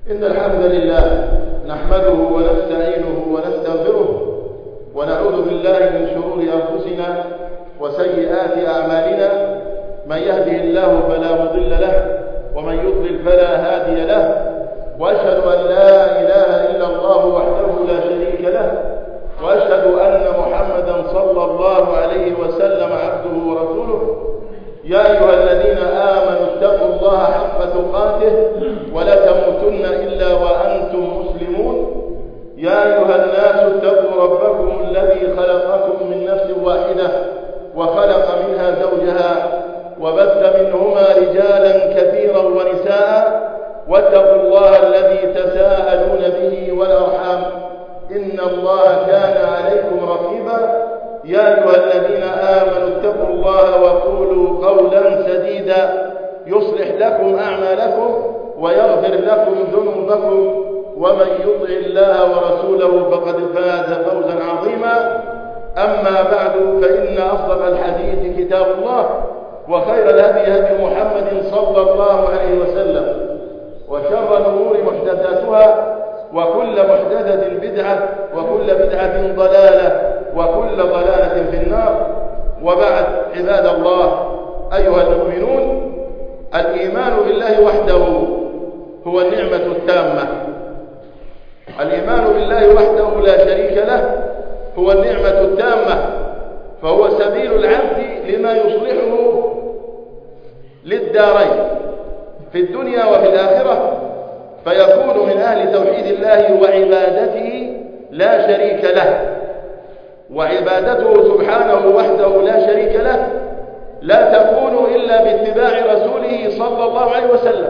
إن الحمد لله نحمده ونستعينه ونستغفره ونعوذ بالله من شرور أنفسنا وسيئات أعمالنا. من يهده الله فلا مضل له ومن يضلل فلا هادي له، وأشهد أن لا إله إلا الله وحده لا شريك له، وأشهد أن محمدا صلى الله عليه وسلم عبده ورسوله. يا أيها الذين آمنوا اتقوا الله حق تقاته ولا تموتن إلا وأنتم مسلمون. يا أيها الناس اتقوا ربكم الذي خلقكم من نفس واحدة وخلق منها زوجها وبث منهما رجالا كثيرا ونساء، واتقوا الله الذي تساءلون به والأرحام إن الله كان عليكم رقيبا. يا أيها الذين آمنوا اتقوا الله وقولوا قولا سديدا يصلح لكم أعمالكم ويغفر لكم ذنوبكم، ومن يطع الله ورسوله فقد فاز فوزا عظيما. أما بعد، فإن أصدق الحديث كتاب الله، وخير الهدي هدي محمد صلى الله عليه وسلم، وشر الأمور محدثاتها، وكل محدثة بدعة، وكل بدعة ضلالة، وكل ضلالة في النار. وبعد، عباد الله أيها المؤمنون، الإيمان بالله وحده هو النعمة التامة. الإيمان بالله وحده لا شريك له هو النعمة التامة، فهو سبيل العبد لما يصلحه للدارين في الدنيا وفي الآخرة، فيكون من أهل توحيد الله وعبادته لا شريك له. وعبادته سبحانه وحده لا شريك له لا تكون إلا باتباع رسوله صلى الله عليه وسلم.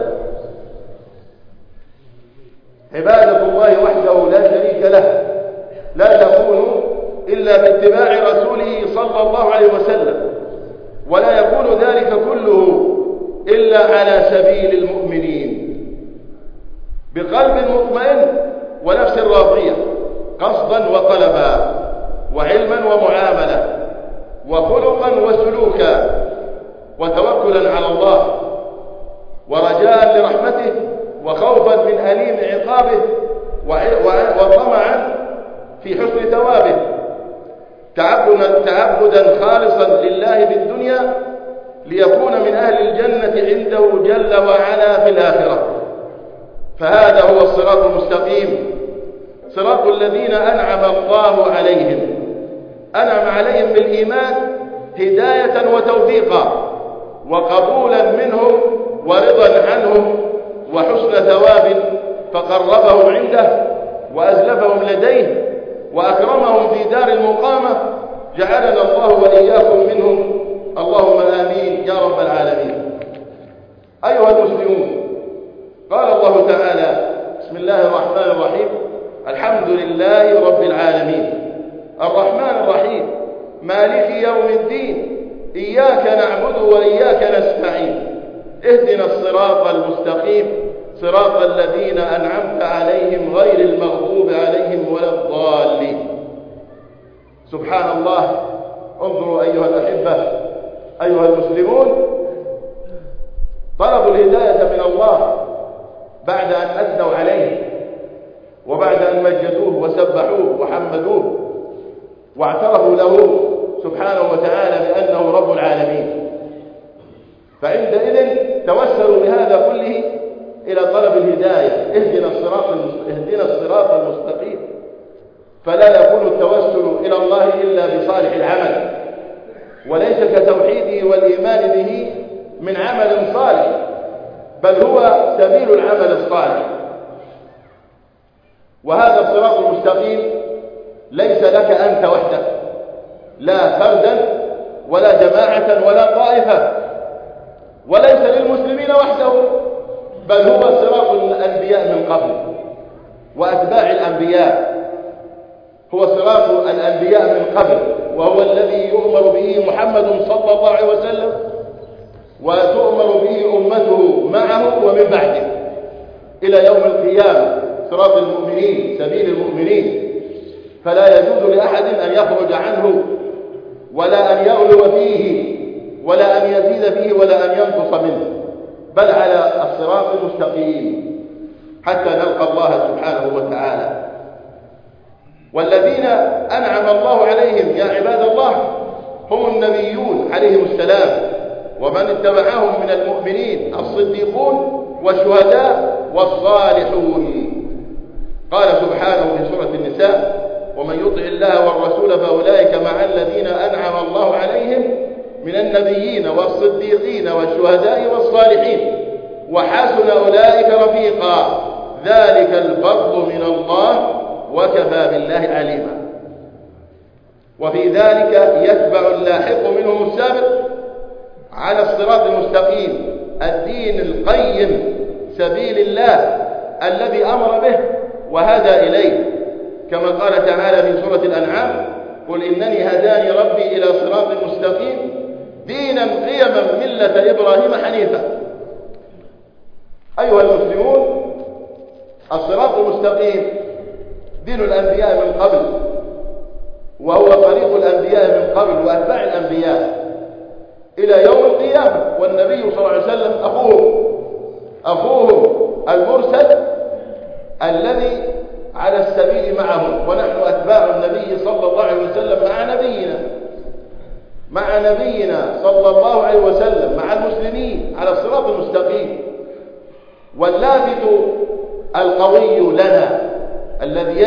عبادة الله وحده لا شريك له لا تكون إلا باتباع رسوله صلى الله عليه وسلم، ولا يكون ذلك كله إلا على سبيل المؤمنين، بقلب مطمئن ونفس راضية، قصدا وطلبا، وعلما ومعاملة، وخلقا وسلوكا، وتوكلا على الله، ورجاء لرحمته، وخوفا من أليم عقابه، وطمعا في حسن ثوابه، تعبدا خالصا لله في الدنيا ليكون من أهل الجنة عنده جل وعلا في الآخرة. فهذا هو الصراط المستقيم، صراط الذين أنعم الله عليهم. أنعم عليهم بالإيمان هداية وتوفيقا، وقبولا منهم، ورضا عنهم، وحسن ثواب، فقربهم عنده وأزلفهم لديه وأكرمهم في دار المقامة. جعلنا الله وإياكم منهم، اللهم آمين يا رب العالمين. أيها المسلمون، قال الله تعالى: بسم الله الرحمن الرحيم، الحمد لله رب العالمين الرحمن الرحيم مالك يوم الدين إياك نعبد وإياك نستعين اهدنا الصراط المستقيم صراط الذين أنعمت عليهم غير المغضوب عليهم ولا الضالين. سبحان الله. انظروا أيها الأحبة، أيها المسلمون، طلبوا الهداية من الله بعد أن أثنوا عليه، وبعد أن مجدوه وسبحوه وحمدوه واعترفوا له سبحانه وتعالى بأنه رب العالمين، فعندئذ توسلوا بهذا كله إلى طلب الهداية. اهدنا الصراط المستقيم. فلا يكون التوسل إلى الله إلا بصالح العمل، وليس كتوحيده والإيمان به من عمل صالح، بل هو سبيل العمل الصالح. وهذا الصراط المستقيم ليس لك أنت وحدك، لا فردا ولا جماعة ولا طائفة، وليس للمسلمين وحده، بل هو صراط الأنبياء من قبل وأتباع الأنبياء. هو صراط الأنبياء من قبل، وهو الذي يؤمر به محمد صلى الله عليه وسلم، وتؤمر به أمته معه ومن بعده إلى يوم القيامة. صراط المؤمنين، سبيل المؤمنين، فلا يجوز لأحد أن يخرج عنه، ولا أن يغلو فيه، ولا أن يزيد فيه، ولا أن ينقص منه، بل على الصراط المستقيم. حتى نلقى الله سبحانه وتعالى. والذين أنعم الله عليهم يا عباد الله هم النبيون عليهم السلام، ومن اتبعهم من المؤمنين الصديقون والشهداء والصالحون. قال سبحانه في سورة النساء: ومن يطع الله والرسول فأولئك مع الذين أنعم الله عليهم من النبيين والصديقين والشهداء والصالحين وحسن أولئك رفيقا ذلك الفضل من الله وكفى بالله عليما. وفي ذلك يتبع اللاحق منهم السابق على الصراط المستقيم الدين القيم سبيل الله الذي أمر به وهدى إليه، كما قال تعالى في سورة الأنعام: قل إنني هداني ربي إلى صراط مستقيم دينا قيما ملة إبراهيم حنيفا. أيها المسلمون، الصراط المستقيم دين الأنبياء من قبل، وهو طريق الأنبياء من قبل وأتباع الأنبياء إلى يوم القيامة. والنبي صلى الله عليه وسلم أخوه المرسل الذي على السبيل معهم، ونحن أتباع النبي صلى الله عليه وسلم مع نبينا صلى الله عليه وسلم مع المسلمين على الصراط المستقيم. واللافت القوي لنا الذي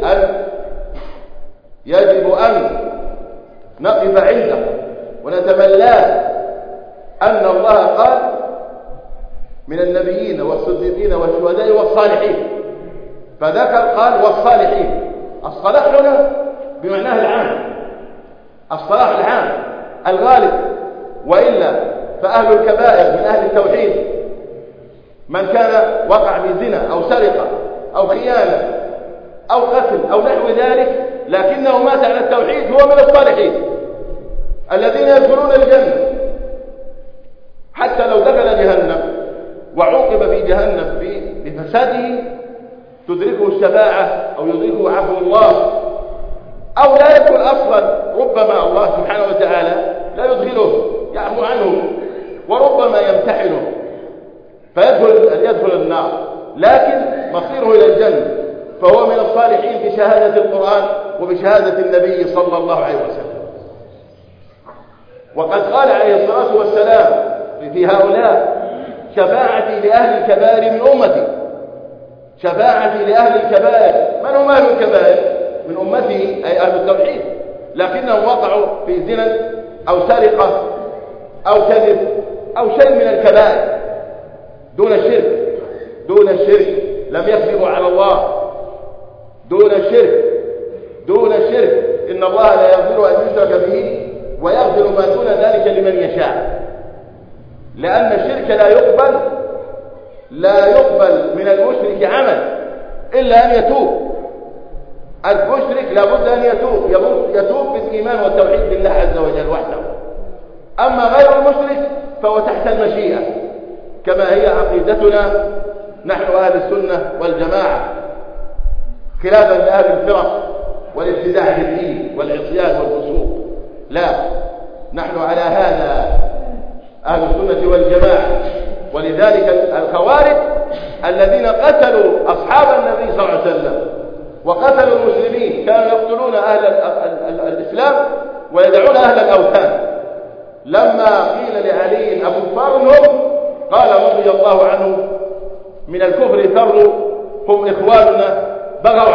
يجب أن نقف عنده ونتملاه أن الله قال: من النبيين والصديقين والشهداء والصالحين، فذكر قال والصالحين. الصلاح هنا بمعناه العام، الصلاح العام الغالب، وإلا فأهل الكبائر من أهل التوحيد من كان وقع في زنا أو سرقة أو خيانة أو قتل أو نحو ذلك لكنه مات على التوحيد هو من الصالحين الذين يدخلون الجنة، حتى لو دخل جهنم وعوقب في جهنم بفساده تدركه الشفاعة أو يدركه عفو الله، أو لا يدخل أصلا، ربما الله سبحانه وتعالى لا يدخله يعفو عنه، وربما يمتحنه فيدخل النار، لكن مصيره إلى الجنة، فهو من الصالحين بشهادة القرآن وبشهادة النبي صلى الله عليه وسلم. وقد قال عليه الصلاة والسلام في هؤلاء: شفاعتي لأهل الكبائر من أمتي، شفاعتي لأهل الكبائر. من هم أهل الكبائر؟ من أمته، أي أهل التوحيد، لكنهم وقعوا في زنا أو سرقة أو كذب أو شيء من الكبائر دون الشرك، لم يكذبوا على الله، دون الشرك. إن الله لا يغفر أن يشرك به ويغفر ما دون ذلك لمن يشاء، لأن الشرك لا يقبل من المشرك عمل إلا أن يتوب. المشرك لابد أن يتوب بالإيمان والتوحيد بالله عز وجل وحده. أما غير المشرك فهو تحت المشيئة، كما هي عقيدتنا نحن أهل السنة والجماعة، خلافا لأهل الفرق والابتداع في الدين والعصيان والفسوق. لا، نحن على هذا أهل السنة والجماعة. ولذلك الخوارج الذين قتلوا أصحاب النبي صلى الله عليه وسلم وقتلوا المسلمين كانوا يقتلون أهل الإسلام ويدعون أهل الأوثان. لما قيل لعلي أكفارهم قال رضي الله عنه: من الكفر فروا، هم إخواننا بغوا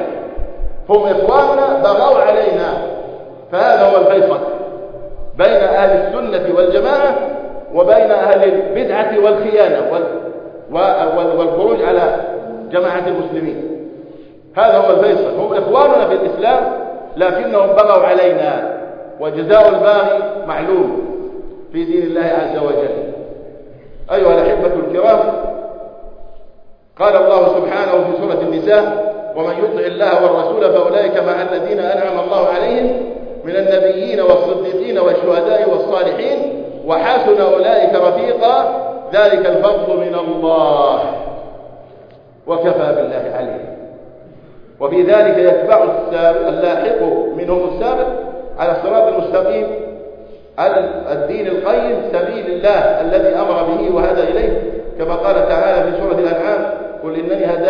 علينا. فهذا هو الفيصل بين أهل السنة والجماعة وبين أهل البدعة والخيانة والخروج على جماعة المسلمين. هذا هو الفيصل، هم إخواننا في الإسلام لكنهم بغوا علينا، وجزاء الباغي معلوم في دين الله عز وجل. أيها الأحبة الكرام، قال الله سبحانه في سورة النساء: ومن يطع الله والرسول فأولئك مع الذين أنعم الله عليهم من النبيين والصديقين والشهداء والصالحين وحسن أولئك رفيقا ذلك الفضل من الله وكفى بالله عليم. وفي ذلك يتبع اللاحق منهم السابق على الصراط المستقيم الدين القيم سبيل الله الذي أمر به وهدى إليه، كما قال تعالى في سورة الأنعام: قل إنني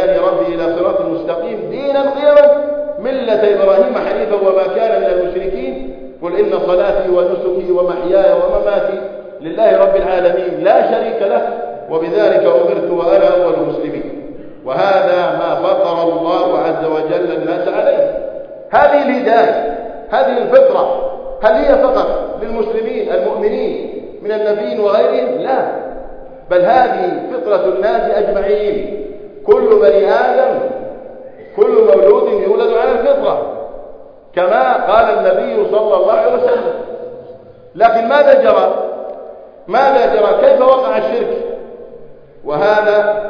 المستقيم دينا قيما ملة إبراهيم حنيفا وما كان من المشركين قل إن صلاتي ونسكي ومحياي ومماتي لله رب العالمين لا شريك له وبذلك أمرت وأنا أول المسلمين. وهذا ما فطر الله عز وجل الناس عليه. هذه الهداية، هذه الفطرة، هل هي فقط للمسلمين المؤمنين من النبيين وغيرهم؟ لا، بل هذه فطرة الناس أجمعين. كل بني آدم، كل مولود يولد على الفطرة كما قال النبي صلى الله عليه وسلم. لكن ماذا جرى؟ كيف وقع الشرك؟ وهذا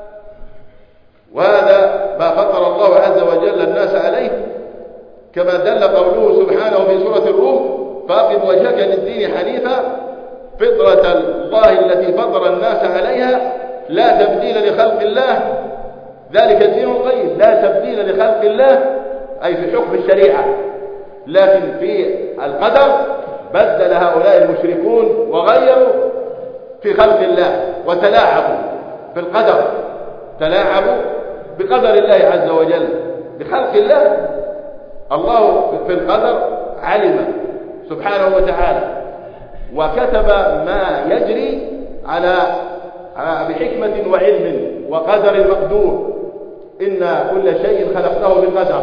ما فطر الله عز وجل الناس عليه، كما دل قوله سبحانه في سورة الروم: فأقم وجهك للدين حنيفا فطرة الله التي فطر الناس عليها لا تبديل لخلق الله ذلك الدين القيم. لا تبديل لخلق الله أي في حكم الشريعة، لكن في القدر بدل هؤلاء المشركون وغيروا في خلق الله وتلاعبوا في القدر، تلاعبوا بقدر الله عز وجل بخلق الله. الله في القدر علم سبحانه وتعالى وكتب ما يجري على بحكمة وعلم وقدر مقدور. إن كل شيء خلقناه بقدر.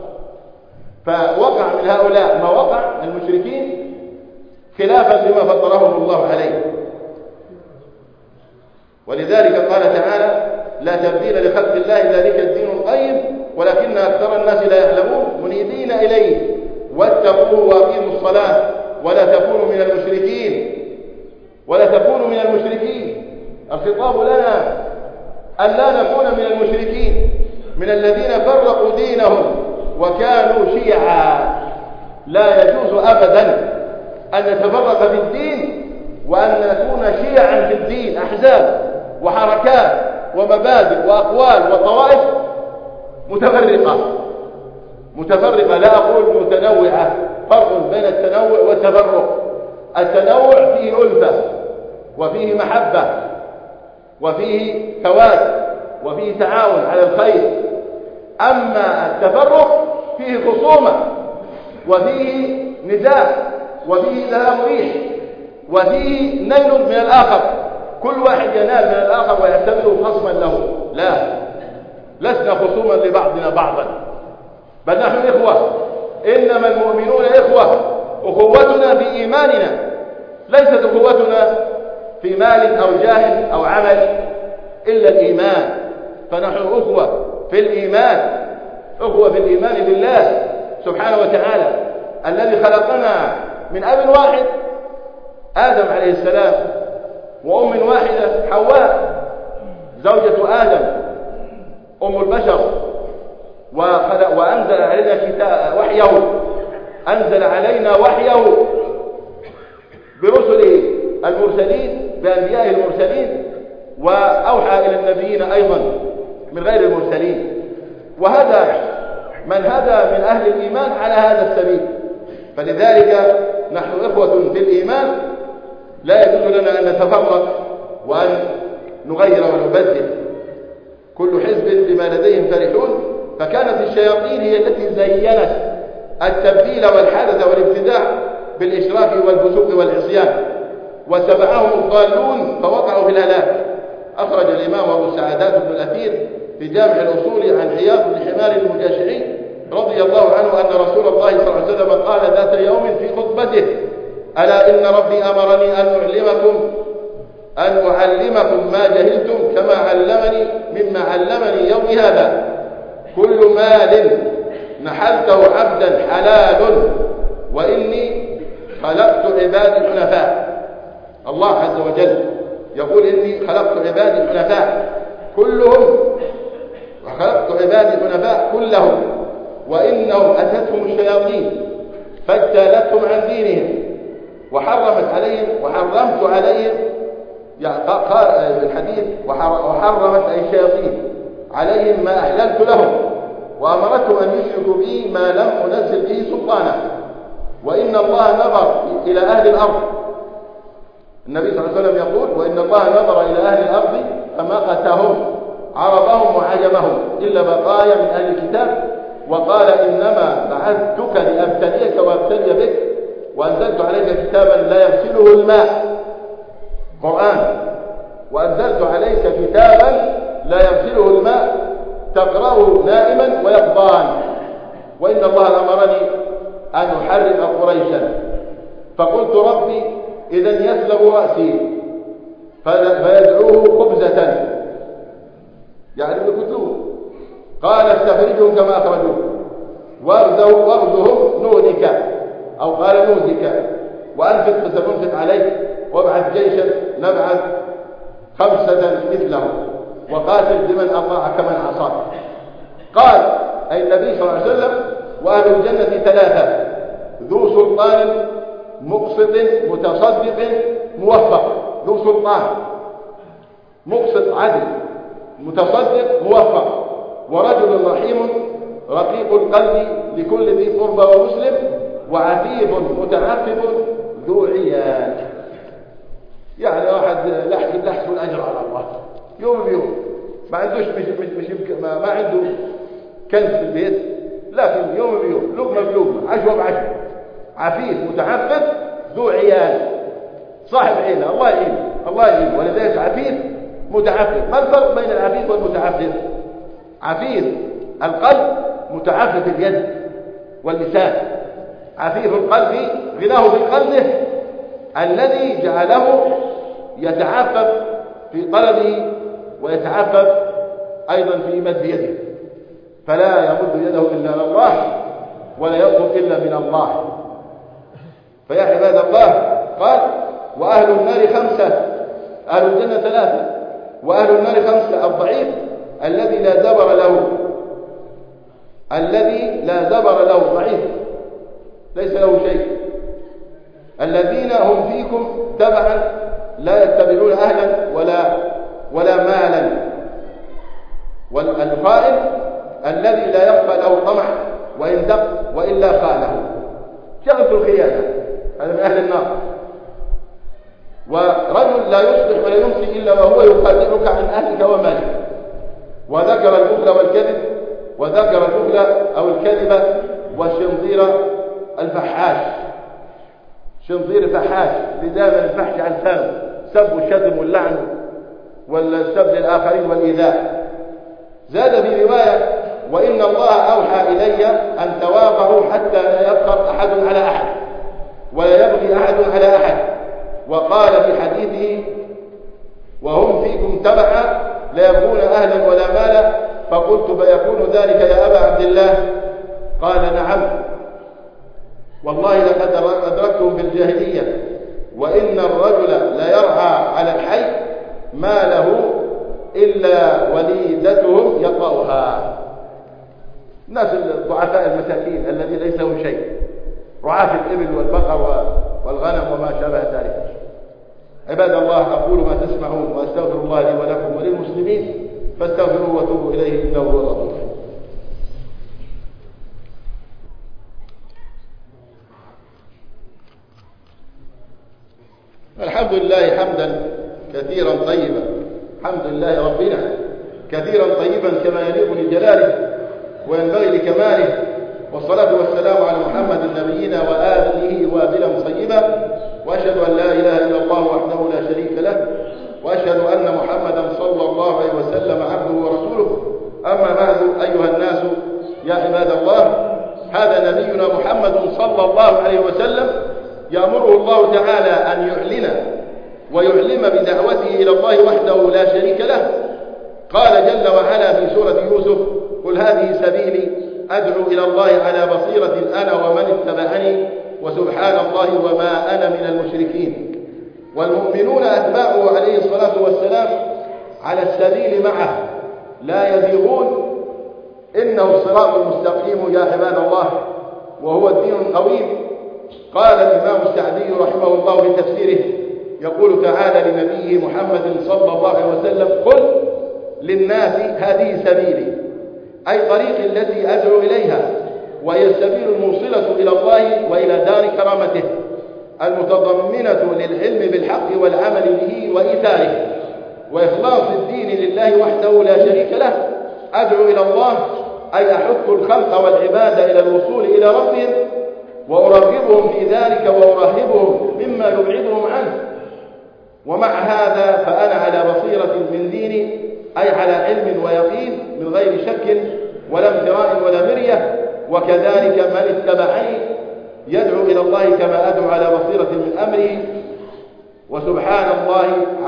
فوقع من هؤلاء ما وقع المشركين خلافا لما فطرهم الله عليه. ولذلك قال تعالى: لا تبديل لخلق الله ذلك الدين القيم ولكن أكثر الناس لا يعلمون منيبين إليه واتقوه وأقيموا الصلاة ولا تكونوا من المشركين. الخطاب لنا أن لا نكون من المشركين، من الذين فرقوا دينهم وكانوا شيعا. لا يجوز أبدا أن نتفرق في الدين وأن نكون شيعا في الدين، أحزاب وحركات ومبادئ وأقوال وطوائف متفرقة، لا أقول متنوعة. فرق بين التنوع والتفرق. التنوع فيه ألفة وفيه محبة وفيه تواد وفيه تعاون على الخير. أما التفرق فيه خصومة وفيه نزاع وفيه ذهاب ريح وفيه نيل من الآخر، كل واحد ينال من الآخر ويعتبره خصما له. لا، لسنا خصوما لبعضنا بعضا، بل نحن إخوة. إنما المؤمنون إخوة. أخوتنا في إيماننا، ليست أخوتنا في مال أو جاه أو عمل إلا الإيمان. فنحن أخوة في الإيمان، أخوة في الإيمان بالله سبحانه وتعالى الذي خلقنا من أب واحد آدم عليه السلام وأم واحدة حواء زوجة آدم أم البشر، وأنزل علينا أنزل علينا وحيه برسله المرسلين بأنبيائه المرسلين، وأوحى إلى النبيين أيضا من غير المرسلين. وهذا من هدى من أهل الإيمان على هذا السبيل. فلذلك نحن إخوة في الإيمان، لا يجوز لنا أن نتفرق وأن نغير ونبدل. كل حزب بما لديهم فرحون. فكانت الشياطين هي التي زينت التبديل والحدث والابتداع بالإشراك والفسوق والعصيان، واتبعهم الضالون فوقعوا في الهلاك. أخرج الإمام أبو السعادات بن الأثير في جامع الأصول عن عياض بن حمار المجاشعي رضي الله عنه أن رسول الله صلى الله عليه وسلم قال ذات يوم في خطبته: ألا إن ربي أمرني أن أعلمكم ما جهلتم كما علمني مما علمني يومي هذا. كل مال نحلته عبدا حلال وإني خلقت عبادي حنفاء. الله عز وجل يقول: إني خلقت عبادي حنفاء كلهم، وخلقت عبادي حنفاء كلهم، وإنهم أتتهم الشياطين فاجتالتهم عن دينهم وحرمت عليهم قال في الحديث: وحرمت أي الشياطين عليهم ما أحللت لهم، وأمرتهم أن يشركوا بي ما لم أنزل به سلطانا. وإن الله نظر إلى أهل الأرض. النبي صلى الله عليه وسلم يقول: وإن الله نظر إلى أهل الأرض فمقتهم عربهم وعجمهم إلا بقايا من أهل الكتاب، وقال إنما بعثتك لأبتليك وأبتلي بك، وأنزلت عليك كتابا لا يغسله الماء، قرآن، وأنزلت عليك كتابا لا يغسله الماء تقرأه نائما ويقظان، وإن الله أمرني أن أحرق قريشا، فقلت ربي إذا يسلب رأسي فيدعوه خبزة، يعني بكتوه، قال استخرجهم كما أخرجوه واغزهم نودك، أو قال نودك، وأنفق فسننفق عليك، وابعث جيشا نبعث 5 مثله، وقاتل بمن أطاعك من عصاك. قال أي النبي صلى الله عليه وسلم: وأهل الجنة 3: ذو سلطان مقسط متصدق موفق، ذو سلطان مقسط عدل متصدق موفق، ورجل رحيم رقيق القلب لكل ذي قربى ومسلم، وعفيف متعفف ذو عيال. يعني واحد لحس الأجر على الله يوم بيوم، ما عندوش ما عنده كنز في البيت، لكن يوم بيوم، لقمة بلقمة، عشوة بعشوة، عفيف متعفف ذو عيال، صاحب عيلة، الله يعينه الله يعينه. ولذلك عفيف متعفف. ما الفرق بين العفيف والمتعفف؟ عفيف القلب، متعفف اليد واللسان. عفيف القلب غناه في قلبه الذي جعله يتعفف في قلبه ويتعفف أيضا في مد يده، فلا يمد يده إلا من الله ولا يطلب إلا من الله. فيا عباد الله، قال: وأهل النار 5، أهل الجنة 3 وأهل النار 5: الضعيف الذي لا زبر له، الذي لا زبر له، ضعيف ليس له شيء. الذين هم فيكم تبعا لا يتبعون أهلا ولا مالا. والخائن الذي لا يقبل له طمع وإن دق وإلا خانه، شغل الخيانة، هذا من أهل النار. ورجل لا يصبح ولا يمسي إلا وهو يخادعك عن أهلك ومالك. وذكر البخل والكذب، وذكر البخل أو الكذب والشنظير الفحاش. شنظير فحاش لدائما الفحش عن لسانه، سب والشتم واللعن والسب للآخرين والإيذاء. زاد في رواية: وإن الله أوحى إلي أن تواقعوا حتى لا يفخر أحد على أحد ولا يبغي أحد على أحد. وقال في حديثه: وهم فيكم تبعا لا يبغون أهلا ولا مالا. فقلت: فيكون ذلك يا أبا عبد الله؟ قال: نعم والله لقد أدركتهم في الجاهلية، وإن الرجل لا يرعى على الحي ما له إلا وليدتهم يطأها. الناس الضعفاء المساكين الذين ليس لهم شيء، رعاة الإبل والبقر والغنم وما شابه ذلك. عباد الله، أقول ما تسمعون وأستغفر الله لي ولكم وللمسلمين، فاستغفروه وتوبوا إليه إنه هو الغفور الرحيم. الحمد لله حمدا كثيرا طيبا، الحمد لله ربنا كثيرا طيبا كما يليق لجلاله وينبغي لكماله، والصلاة والسلام على محمد نبينا وآله وابلا طيبا، وأشهد أن لا إله إلا الله وحده لا شريك له، وأشهد أن محمدا صلى الله عليه وسلم عبده ورسوله. أما بعد، أيها الناس يا عباد الله، هذا نبينا محمد صلى الله عليه وسلم يأمره الله تعالى أن يعلن ويعلم بدعوته إلى الله وحده لا شريك له. قال جل وعلا في سورة يوسف: قل هذه سبيلي أدعو إلى الله على بصيرة أنا ومن اتبعني وسبحان الله وما أنا من المشركين. والمؤمنون أتباعه عليه الصلاة والسلام على السبيل معه لا يزيغون، إنه الصراط المستقيم يا عباد الله، وهو الدين القويم. قال الإمام السعدي رحمه الله في تفسيره، يقول تعالى لنبيه محمد صلى الله عليه وسلم: قل للناس هذه سبيلي، أي طريقي التي أدعو إليها، وهي السبيل الموصلة إلى الله وإلى دار كرامته، المتضمنة للعلم بالحق والعمل به وإيثاره. وإخلاص الدين لله وحده لا شريك له. أدعو إلى الله أي أحث الخلق والعباد إلى الوصول إلى ربهم، وأرغبهم في ذلك وأرهبهم مما يبعدهم عنه. ومع هذا فأنا على بصيرة من ديني، أي على علم ويقين من غير شك ولا امتراء ولا مرية. وكذلك من اتبعني يدعو إلى الله كما أدعو على بصيرة من أمره. وسبحان الله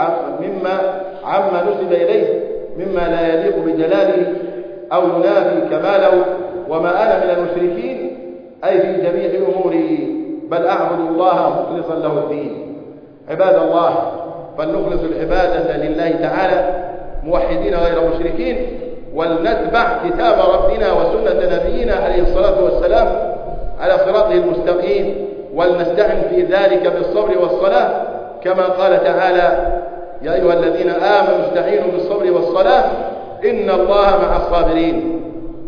عما نسب إليه مما لا يليق بجلاله أو ينافي كماله. وما أنا من المشركين أي في جميع أموري، بل أعبد الله مخلصا له الدين. عباد الله، فلنخلص العبادة لله تعالى موحدين غير مشركين، ولنتبع كتاب ربنا وسنة نبينا عليه الصلاة والسلام على صراطه المستقيم، ولنستعن في ذلك بالصبر والصلاة كما قال تعالى: يا أيها الذين آمنوا استعينوا بالصبر والصلاة إن الله مع الصابرين.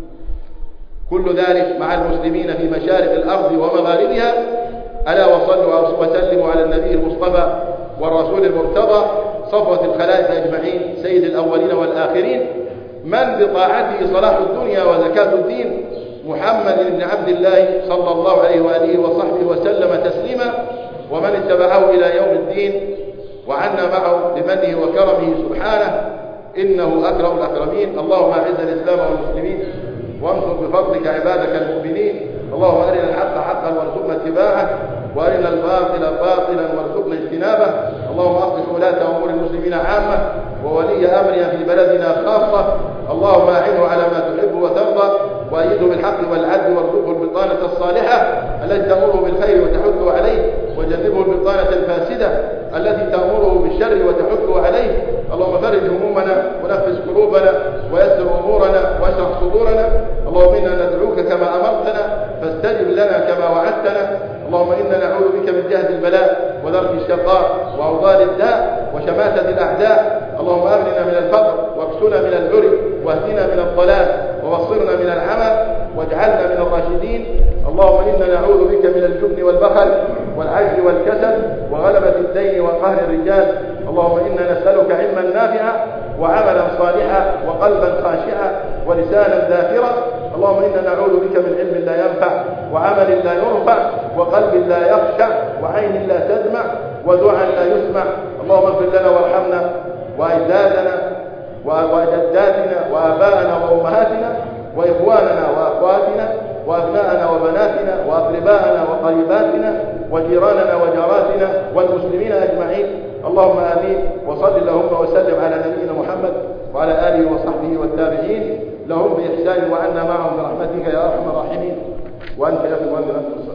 كل ذلك مع المسلمين في مشارق الأرض ومغاربها. ألا وصلوا وسلموا على النبي المصطفى والرسول المرتضى صفوة الخلائق أجمعين، سيد الأولين والآخرين، من بطاعته صلاح الدنيا وزكاة الدين، محمد بن عبد الله صلى الله عليه وآله وصحبه وسلم تسليما، ومن اتبعه إلى يوم الدين، وعنا معه بمنه وكرمه سبحانه، إنه أكرم الأكرمين. اللهم أعز الإسلام والمسلمين، وانصر بفضلك عبادك المؤمنين. اللهم أرنا الحق حقا وارزقنا اتباعه، وأرنا الباطل باطلا وارزقنا اجتنابه. اللهم أصلح ولاة أمور المسلمين عامة، وولي أمرنا في بلدنا خاصة. اللهم أعنه على ما تحب وترضى، وأيده بالحق والعدل، وارزقه البطانة الصالحة التي تأمره بالخير وتحثه عليه، وجنبه البطانة الفاسدة التي تأمره بالشر وتحثه عليه. اللهم فرج همومنا ونفس قلوبنا ويسر أمورنا واشرح صدورنا. اللهم إنا ندعوك كما أمرتنا فاستجب لنا كما وعدتنا. اللهم إنا نعوذ بك من جهد البلاء ودرك الشقاء وأوضال الداء وشماتة الأعداء. اللهم أغننا من الفقر واكسنا من العري، واهدنا من الضلال وبصرنا من العمى، واجعلنا من الراشدين. اللهم إنا نعوذ بك من الجبن والبخل والعجز والكسل وغلبة الدين وقهر الرجال. اللهم إنا نسألك علما نافعا وعملا صالحا وقلبا خاشعا ولسانا ذاكرا. اللهم إنا نعوذ بك من علم لا ينفع وعمل لا يرفع وقلب لا يخشع وعين لا تدمع ودعاء لا يسمع. اللهم اغفر لنا وارحمنا وأجدادنا وجداتنا وآباءنا وأمهاتنا وإخواننا وأخواتنا وأبناءنا وبناتنا وأقرباءنا وقريباتنا وجيراننا وجاراتنا والمسلمين أجمعين. اللهم آمين. وصل اللهم وسلم على نبينا محمد وعلى آله وصحبه والتابعين لهم بإحسان، وعنا معهم برحمتك يا أرحم الراحمين. وأنت يا أخي